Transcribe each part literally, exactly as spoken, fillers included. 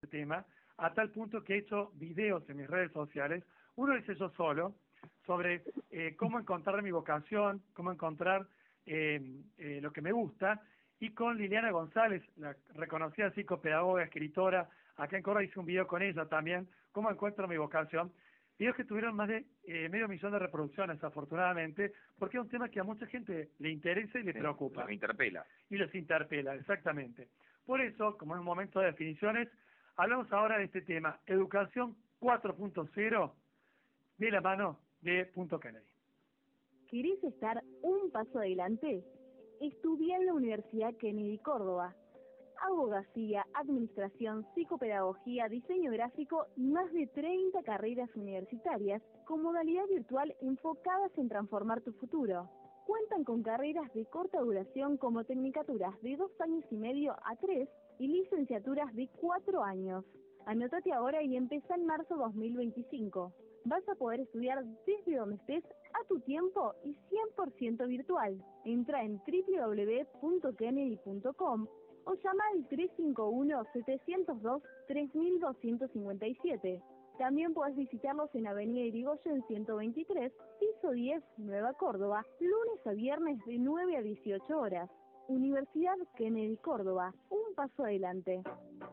tema, a tal punto que he hecho videos en mis redes sociales, uno hice yo solo, sobre eh, cómo encontrar mi vocación, cómo encontrar eh, eh, lo que me gusta, y con Liliana González, la reconocida psicopedagoga, escritora, acá en Córdoba hice un video con ella también, cómo encuentro mi vocación, videos que tuvieron más de eh, medio millón de reproducciones, afortunadamente, porque es un tema que a mucha gente le interesa y le Sí, preocupa. los interpela. Y los interpela, exactamente. Por eso, como es un momento de definiciones, hablamos ahora de este tema, educación cuatro punto cero, de la mano de Punto Kennedy. ¿Querés estar un paso adelante? Estudia en la Universidad Kennedy Córdoba. Abogacía, administración, psicopedagogía, diseño gráfico y más de treinta carreras universitarias con modalidad virtual enfocadas en transformar tu futuro. Cuentan con carreras de corta duración como tecnicaturas de dos años y medio a tres y licenciaturas de cuatro años. Anótate ahora y empieza en marzo dos mil veinticinco. Vas a poder estudiar desde donde estés, a tu tiempo y cien por ciento virtual. Entra en doble u doble u doble u punto kennedy punto com o llama al tres cinco uno, siete cero dos, tres dos cinco siete. También puedes visitarlos en Avenida Irigoyen ciento veintitrés, piso diez, Nueva Córdoba, lunes a viernes de nueve a dieciocho horas. Universidad Kennedy Córdoba, un paso adelante.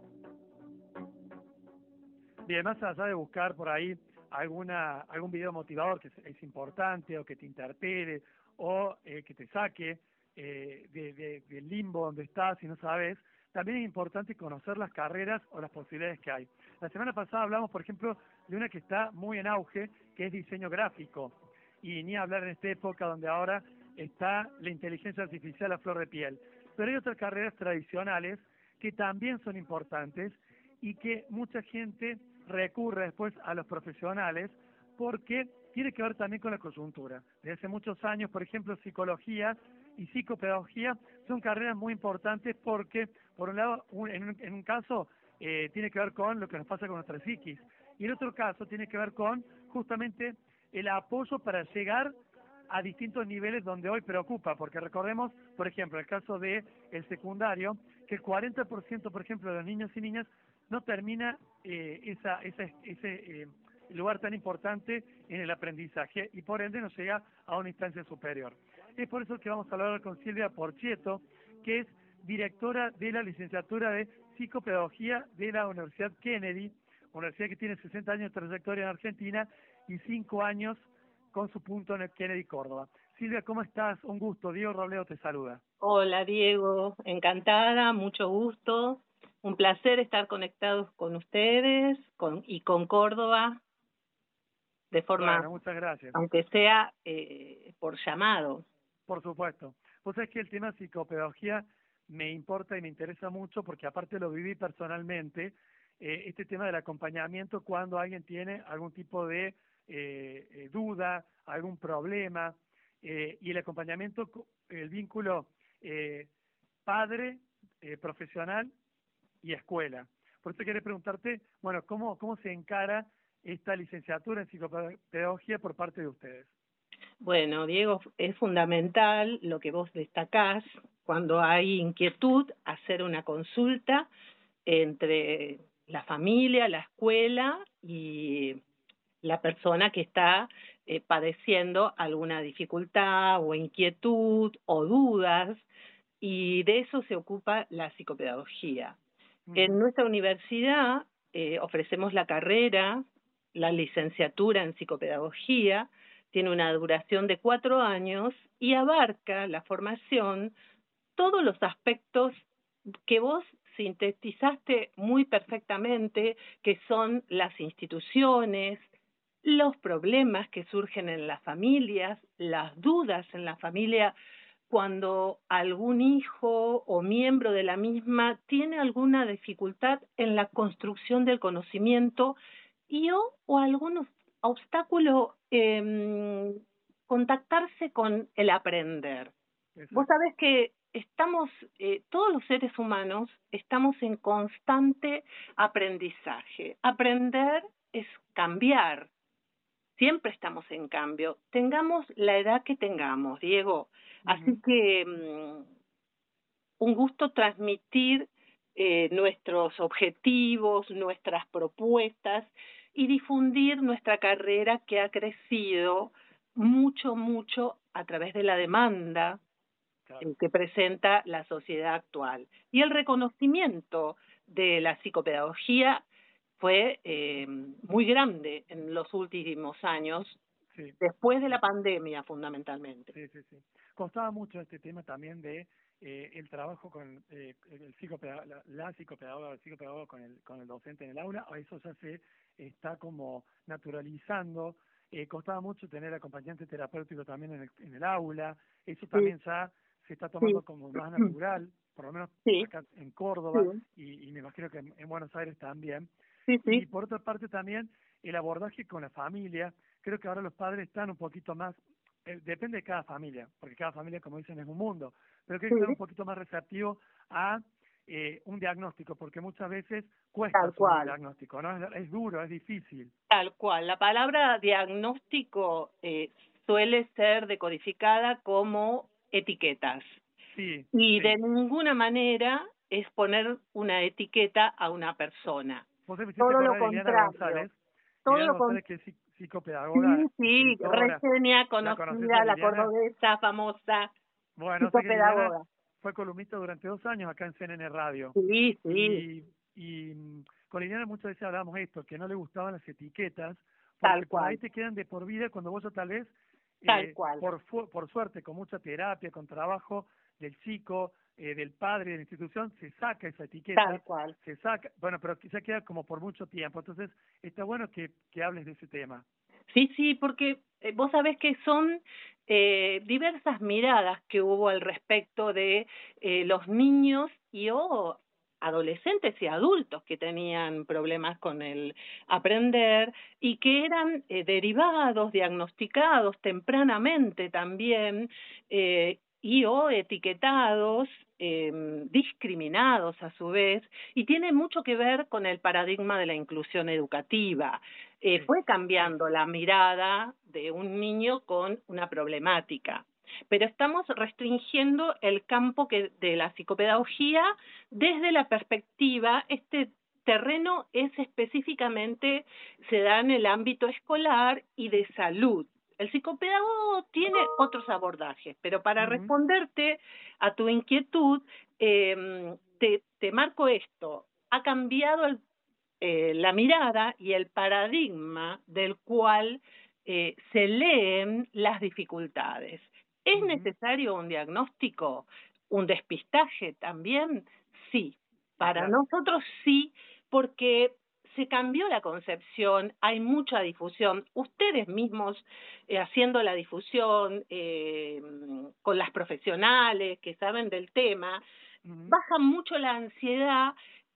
Bien, más allá de buscar por ahí alguna algún video motivador que es, es importante o que te interpele o eh, que te saque eh, de, de, del limbo donde estás y no sabes, también es importante conocer las carreras o las posibilidades que hay. La semana pasada hablamos, por ejemplo, de una que está muy en auge, que es diseño gráfico, y ni hablar en esta época donde ahora está la inteligencia artificial a flor de piel. Pero hay otras carreras tradicionales que también son importantes y que mucha gente recurre después a los profesionales porque tiene que ver también con la coyuntura. Desde hace muchos años, por ejemplo, psicología y psicopedagogía son carreras muy importantes porque, por un lado, un, en, un, en un caso eh, tiene que ver con lo que nos pasa con nuestra psiquis y en otro caso tiene que ver con justamente el apoyo para llegar a distintos niveles donde hoy preocupa, porque recordemos, por ejemplo, el caso de el secundario, que el cuarenta por ciento, por ejemplo, de los niños y niñas no termina eh, esa, esa, ese eh, lugar tan importante en el aprendizaje y por ende no llega a una instancia superior. Es por eso que vamos a hablar con Silvia Porchietto, que es directora de la licenciatura de psicopedagogía de la Universidad Kennedy, universidad que tiene sesenta años de trayectoria en Argentina y cinco años con su punto en el Kennedy Córdoba. Silvia, ¿cómo estás? Un gusto. Diego Robledo te saluda. Hola Diego, encantada, mucho gusto. Un placer estar conectados con ustedes con, y con Córdoba de forma, bueno, muchas gracias. aunque sea eh, por llamado. Por supuesto. Vos sabés que el tema psicopedagogía me importa y me interesa mucho porque aparte lo viví personalmente, eh, este tema del acompañamiento cuando alguien tiene algún tipo de eh, eh, duda, algún problema, eh, y el acompañamiento, el vínculo eh, padre, eh, profesional y escuela. Por eso quería preguntarte, bueno, ¿cómo, cómo se encara esta licenciatura en psicopedagogía por parte de ustedes? Bueno, Diego, es fundamental lo que vos destacás cuando hay inquietud, hacer una consulta entre la familia, la escuela y la persona que está eh, padeciendo alguna dificultad o inquietud o dudas, y de eso se ocupa la psicopedagogía. Uh-huh. En nuestra universidad eh, ofrecemos la carrera, la licenciatura en psicopedagogía, tiene una duración de cuatro años y abarca la formación, todos los aspectos que vos sintetizaste muy perfectamente, que son las instituciones, los problemas que surgen en las familias, las dudas en la familia cuando algún hijo o miembro de la misma tiene alguna dificultad en la construcción del conocimiento y o, o algún obstáculo eh, contactarse con el aprender. Exacto. Vos sabés que estamos, eh, todos los seres humanos estamos en constante aprendizaje. Aprender es cambiar. Siempre estamos en cambio. Tengamos la edad que tengamos, Diego. Uh-huh. Así que um, un gusto transmitir eh, nuestros objetivos, nuestras propuestas y difundir nuestra carrera que ha crecido mucho, mucho a través de la demanda Claro. que presenta la sociedad actual. Y el reconocimiento de la psicopedagogía fue eh, muy grande en los últimos años, Sí. después de la Sí. pandemia fundamentalmente. Sí, sí, sí. Costaba mucho este tema también de eh, el trabajo con eh, el psicopedagoga, la, la psicopedagoga, el psicopedagogo con el, con el docente en el aula, o eso ya se está como naturalizando. Eh, costaba mucho tener acompañante terapéutico también en el, en el aula, eso Sí, también ya se está tomando sí, como más natural, por lo menos sí, acá en sí, Córdoba y, y me imagino que en, en Buenos Aires también. sí, Y sí, por otra parte también el abordaje con la familia, creo que ahora los padres están un poquito más, eh, depende de cada familia, porque cada familia, como dicen, es un mundo, pero creo que están un sí, poquito más receptivos a eh, un diagnóstico, porque muchas veces cuesta tal asumir un cual. diagnóstico, ¿no? Es, es duro, es difícil. Tal cual. La palabra diagnóstico eh, suele ser decodificada como etiquetas Sí, y de sí. ninguna manera es poner una etiqueta a una persona. Vos me hiciste Todo lo acordar de Liliana contrario. González, Todo Liliana lo con... González que es psi- Sí, psicopedagoga, sí, escritora. reseña ¿La conoces a conocida, la Liliana? cordobesa, famosa, Bueno, sé que Liliana psicopedagoga. fue columnista durante dos años acá en C N N Radio. Sí, sí, Y, y mm, con Liliana muchas veces hablábamos esto, que no le gustaban las etiquetas, tal porque por ahí cual, te quedan de por vida cuando vos ya tal vez, tal eh, cual, por, fu- por suerte, con mucha terapia, con trabajo del chico, eh, del padre, de la institución, se saca esa tal etiqueta, cual. se saca, bueno, pero quizá queda como por mucho tiempo. Entonces, está bueno que, que hables de ese tema. Sí, sí, porque eh, vos sabés que son eh, diversas miradas que hubo al respecto de eh, los niños y o adolescentes y adultos que tenían problemas con el aprender y que eran eh, derivados, diagnosticados tempranamente también eh, y o etiquetados, eh, discriminados a su vez, y tiene mucho que ver con el paradigma de la inclusión educativa. Eh, Sí, fue sí. cambiando la mirada de un niño con una problemática, pero estamos restringiendo el campo que, de la psicopedagogía desde la perspectiva, este terreno es específicamente, se da en el ámbito escolar y de salud. El psicopedagogo tiene otros abordajes, pero para Ujú, responderte a tu inquietud, eh, te, te marco esto. Ha cambiado el eh, la mirada y el paradigma del cual eh, se leen las dificultades. ¿Es ujú. necesario un diagnóstico, un despistaje también? Sí, Y para claro. nosotros sí, porque se cambió la concepción, hay mucha difusión, ustedes mismos eh, haciendo la difusión eh, con las profesionales que saben del tema, Ujú. baja mucho la ansiedad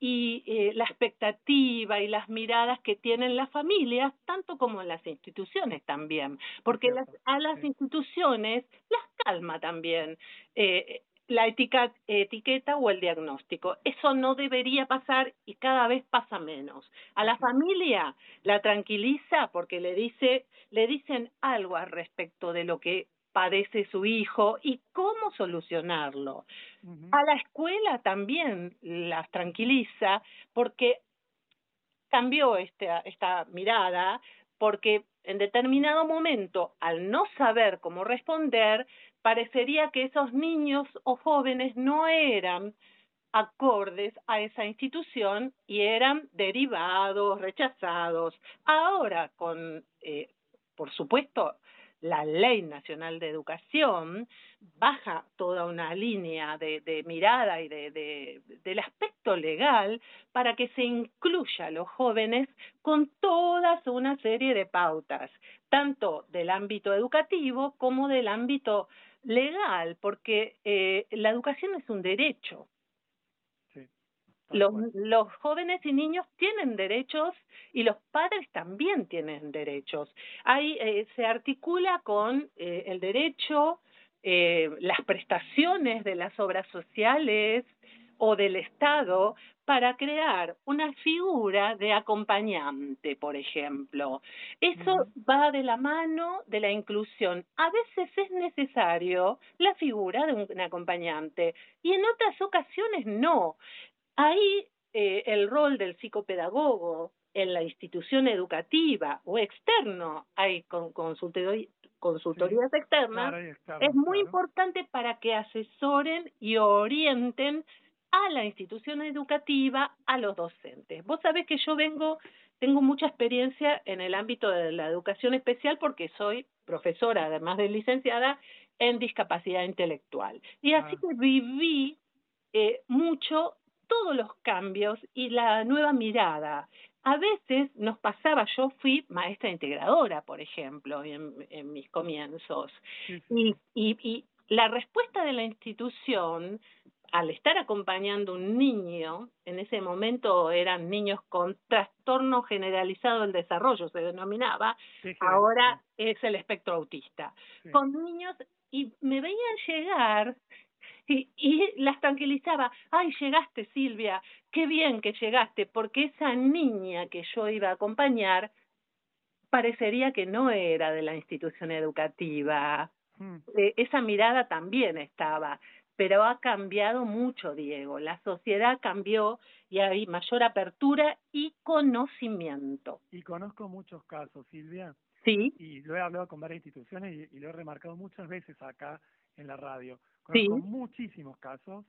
y eh, la expectativa y las miradas que tienen las familias, tanto como las instituciones también, Es porque las, cierto. a las Sí. instituciones las calma también eh, la etica, etiqueta o el diagnóstico. Eso no debería pasar y cada vez pasa menos. A la Así es. familia la tranquiliza porque le dice, le dicen algo al respecto de lo que padece su hijo y cómo solucionarlo. Ujú. A la escuela también las tranquiliza porque cambió esta, esta mirada, porque en determinado momento, al no saber cómo responder, parecería que esos niños o jóvenes no eran acordes a esa institución y eran derivados, rechazados. Ahora, con, eh, por supuesto, la Ley Nacional de Educación, baja toda una línea de, de mirada y de, de, del aspecto legal para que se incluya a los jóvenes con toda una serie de pautas, tanto del ámbito educativo como del ámbito legal, porque eh, la educación es un derecho. Sí, tal Los, cual. los jóvenes y niños tienen derechos y los padres también tienen derechos. Ahí eh, se articula con eh, el derecho, eh, las prestaciones de las obras sociales o del Estado para crear una figura de acompañante, por ejemplo. Eso Ujú. va de la mano de la inclusión. A veces es necesario la figura de un acompañante y en otras ocasiones no. Ahí eh, el rol del psicopedagogo en la institución educativa o externo, hay con, consultori- consultorías Sí, externas, claro, hay es externos, muy claro. importante para que asesoren y orienten a la institución educativa, a los docentes. Vos sabés que yo vengo, tengo mucha experiencia en el ámbito de la educación especial porque soy profesora, además de licenciada, en discapacidad intelectual. Y así Ah, que viví eh, mucho todos los cambios y la nueva mirada. A veces nos pasaba, yo fui maestra integradora, por ejemplo, en, en mis comienzos, sí, sí, y, sí. y, y la respuesta de la institución, al estar acompañando un niño, en ese momento eran niños con trastorno generalizado del desarrollo, se denominaba, T G D, sí, ahora es el espectro autista, sí. con niños, y me veían llegar y, y las tranquilizaba. Ay, llegaste, Silvia, qué bien que llegaste, porque esa niña que yo iba a acompañar parecería que no era de la institución educativa. Mm. Eh, esa mirada también estaba, pero ha cambiado mucho, Diego. La sociedad cambió y hay mayor apertura y conocimiento. Y conozco muchos casos, Silvia, Sí, y lo he hablado con varias instituciones y, y lo he remarcado muchas veces acá en la radio. Conozco sí, muchísimos casos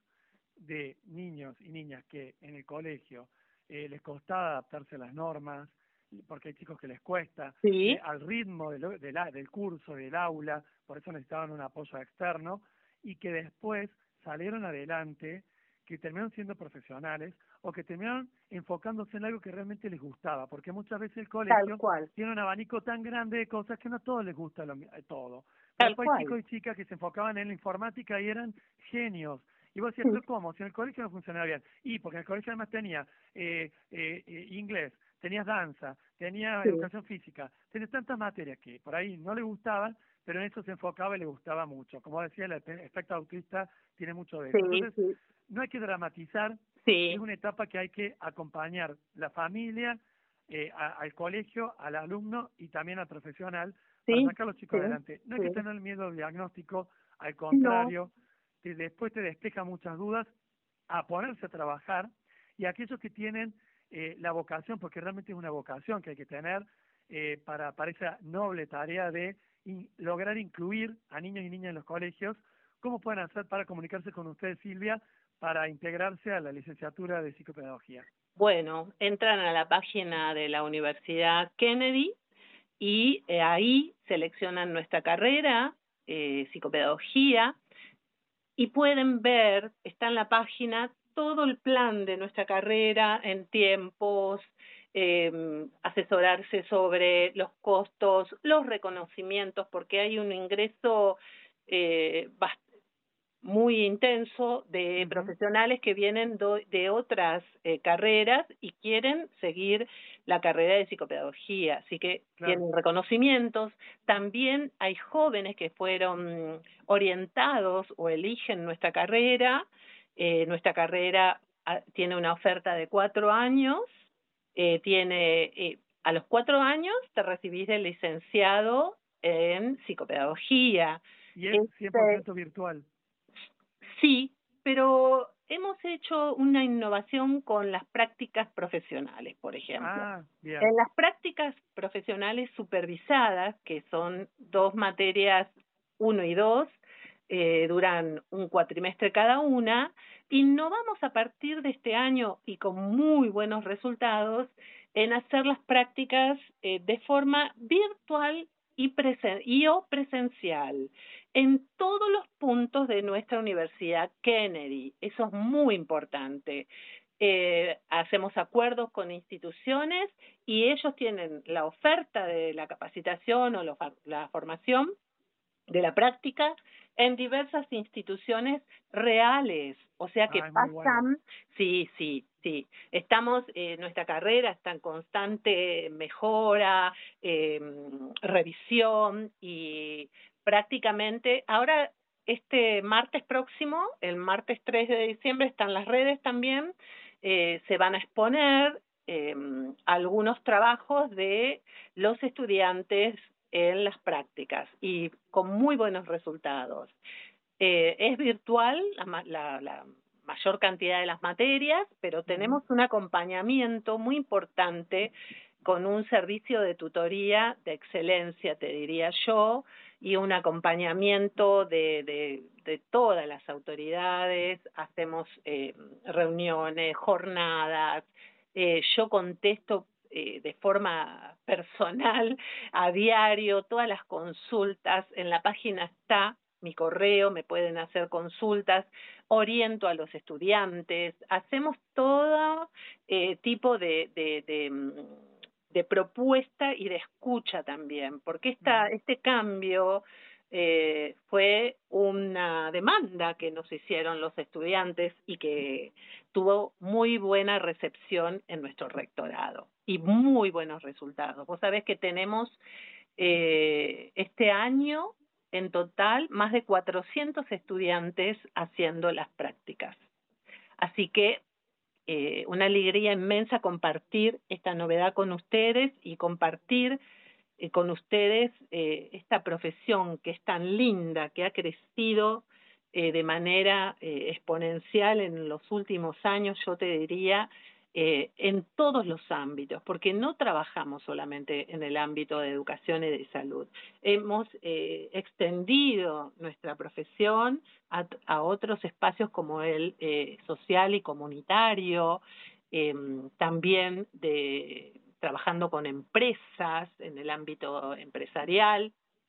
de niños y niñas que en el colegio eh, les costaba adaptarse a las normas, porque hay chicos que les cuesta, eh, sí, al ritmo de lo- de la- del curso, del aula, por eso necesitaban un apoyo externo, y que después salieron adelante, que terminaron siendo profesionales o que terminaron enfocándose en algo que realmente les gustaba, porque muchas veces el tal colegio cual, tiene un abanico tan grande de cosas que no a todos les gusta lo, mi- eh, todo. Pero tal después hay cual. chicos y chicas que se enfocaban en la informática y eran genios. Y vos decías, Sí, pero ¿cómo? Si en el colegio no funcionaba bien. Y porque en el colegio además tenía eh, eh, eh, inglés, tenías danza, tenías sí, educación física, tenías tantas materias que por ahí no le gustaban, pero en eso se enfocaba y le gustaba mucho. Como decía, el espe- espectro autista tiene mucho de eso. sí, Entonces, sí, no hay que dramatizar, es sí, una etapa que hay que acompañar la familia, eh, a- al colegio, al alumno y también al profesional para sí, sacar a los chicos sí, adelante. No hay que sí. tener miedo al diagnóstico, al No, contrario, que después te despeja muchas dudas, a ponerse a trabajar, y aquellos que tienen eh, la vocación, porque realmente es una vocación que hay que tener eh, para, para esa noble tarea de in- lograr incluir a niños y niñas en los colegios. ¿Cómo pueden hacer para comunicarse con ustedes, Silvia, para integrarse a la licenciatura de psicopedagogía? bueno, entran a la página de la Universidad Kennedy y eh, ahí seleccionan nuestra carrera, eh, psicopedagogía, y pueden ver, está en la página, todo el plan de nuestra carrera en tiempos, eh, asesorarse sobre los costos, los reconocimientos, porque hay un ingreso eh, bastante muy intenso de Ujú. profesionales que vienen do, de otras eh, carreras y quieren seguir la carrera de psicopedagogía, así que Claro. tienen reconocimientos. También hay jóvenes que fueron orientados o eligen nuestra carrera. Eh, nuestra carrera a, tiene una oferta de cuatro años, eh, tiene eh, a los cuatro años te recibís de licenciado en psicopedagogía. Y es cien por Este, ciento virtual. Sí, pero hemos hecho una innovación con las prácticas profesionales, por ejemplo. Ah, bien. En las prácticas profesionales supervisadas, que son dos materias, uno y dos, eh, duran un cuatrimestre cada una, innovamos a partir de este año y con muy buenos resultados en hacer las prácticas eh, de forma virtual y, presen y o presencial en todos los puntos de nuestra Universidad Kennedy. Eso es muy importante. Eh, hacemos acuerdos con instituciones y ellos tienen la oferta de la capacitación o lo, la formación de la práctica en diversas instituciones reales, o sea que Ah, es muy bueno. pasan, sí, sí, sí, estamos, eh, nuestra carrera está en constante mejora, eh, revisión y prácticamente, ahora este martes próximo, el martes tres de diciembre, están las redes también, eh, se van a exponer eh, algunos trabajos de los estudiantes en las prácticas y con muy buenos resultados. Eh, es virtual la, la, la, mayor cantidad de las materias, pero tenemos un acompañamiento muy importante con un servicio de tutoría de excelencia, te diría yo, y un acompañamiento de, de, de todas las autoridades. Hacemos eh, reuniones, jornadas, eh, yo contesto eh, de forma personal a diario todas las consultas. En la página está mi correo, me pueden hacer consultas, oriento a los estudiantes, hacemos todo eh, tipo de, de, de, de propuesta y de escucha también, porque esta, este cambio eh, fue una demanda que nos hicieron los estudiantes y que tuvo muy buena recepción en nuestro rectorado y muy buenos resultados. Vos sabés que tenemos eh, este año en total más de cuatrocientos estudiantes haciendo las prácticas. Así que eh, una alegría inmensa compartir esta novedad con ustedes y compartir eh, con ustedes eh, esta profesión que es tan linda, que ha crecido eh, de manera eh, exponencial en los últimos años, yo te diría, eh, en todos los ámbitos, porque no trabajamos solamente en el ámbito de educación y de salud. Hemos eh, extendido nuestra profesión a, a otros espacios como el eh, social y comunitario, eh, también de trabajando con empresas en el ámbito empresarial,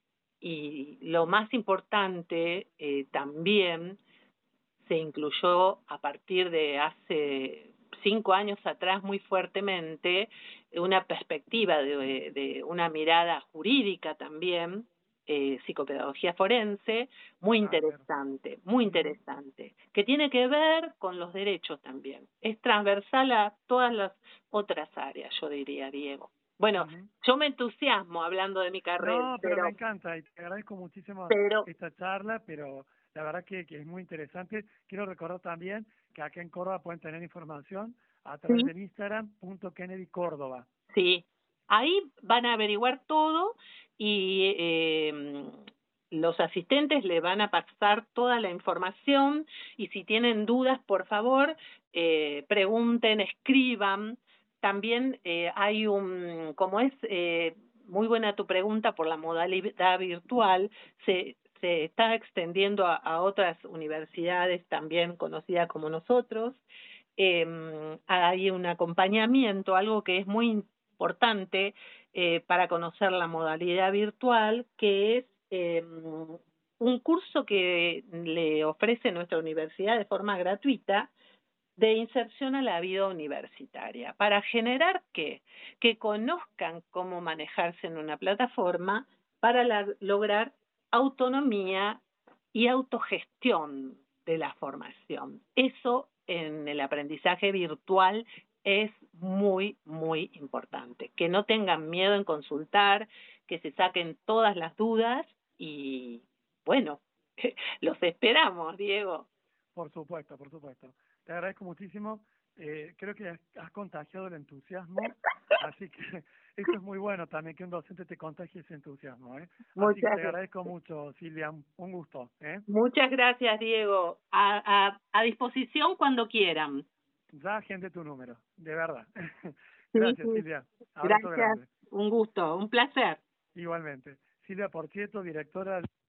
y lo más importante eh, también se incluyó a partir de hace cinco años atrás muy fuertemente una perspectiva de, de una mirada jurídica también, eh, psicopedagogía forense, muy interesante, muy interesante, que tiene que ver con los derechos también. Es transversal a todas las otras áreas, yo diría, Diego. Bueno, uh-huh. Yo me entusiasmo hablando de mi carrera. No, pero, pero me encanta y te agradezco muchísimo pero, esta charla, pero la verdad que, que es muy interesante. Quiero recordar también que acá en Córdoba pueden tener información a través ¿sí? del Instagram punto Kennedy Córdoba. Sí, ahí van a averiguar todo y eh, los asistentes le van a pasar toda la información, y si tienen dudas, por favor, eh, pregunten, escriban. También eh, hay un, como es eh, muy buena tu pregunta por la modalidad virtual, se, se está extendiendo a, a otras universidades también conocidas como nosotros. Eh, hay un acompañamiento, algo que es muy importante eh, para conocer la modalidad virtual, que es eh, un curso que le ofrece nuestra universidad de forma gratuita de inserción a la vida universitaria, para generar ¿qué? Que conozcan cómo manejarse en una plataforma para la, lograr autonomía y autogestión de la formación. Eso en el aprendizaje virtual es muy, muy importante. Que no tengan miedo en consultar, que se saquen todas las dudas y, bueno, los esperamos, Diego. Por supuesto, por supuesto. Te agradezco muchísimo. Eh, creo que has, has contagiado el entusiasmo, así que eso es muy bueno también, que un docente te contagie ese entusiasmo. ¿eh? Así que te agradezco mucho, Silvia. Un gusto. ¿eh? Muchas gracias, Diego. A, a, a disposición cuando quieran. Ya agende tu número, de verdad. Gracias, sí, sí. Silvia. Abrazo gracias. Grande. Un gusto, un placer. Igualmente. Silvia Porchieto, directora